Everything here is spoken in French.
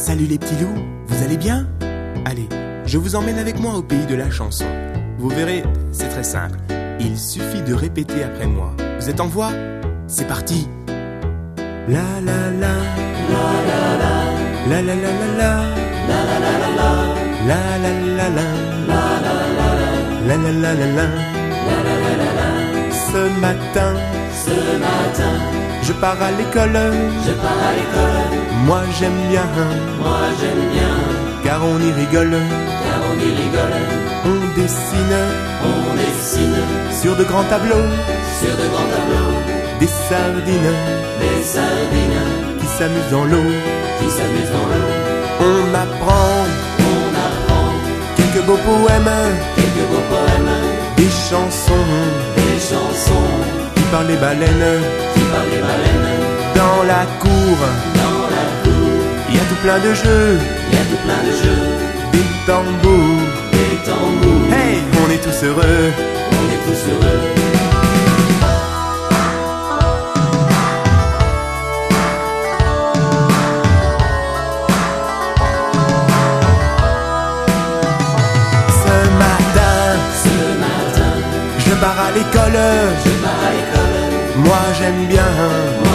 Salut les petits loups, vous allez bien? Allez, je vous emmène avec moi au pays de la chanson. Vous verrez, c'est très simple. Il suffit de répéter après moi. Vous êtes en voix? C'est parti! La la la, la la la, la la la la, la la la la, la la la la, la la la la, Ce matin, je pars à l'école, moi j'aime bien, car on y rigole, on dessine, sur de grands tableaux, des sardines, qui s'amusent dans l'eau, on apprend, quelques beaux poèmes, des chansons, qui parlent les baleines, dans la cour, il y a tout plein de jeux, des tambours, hey, on est tous heureux, Je pars à l'école, moi j'aime bien,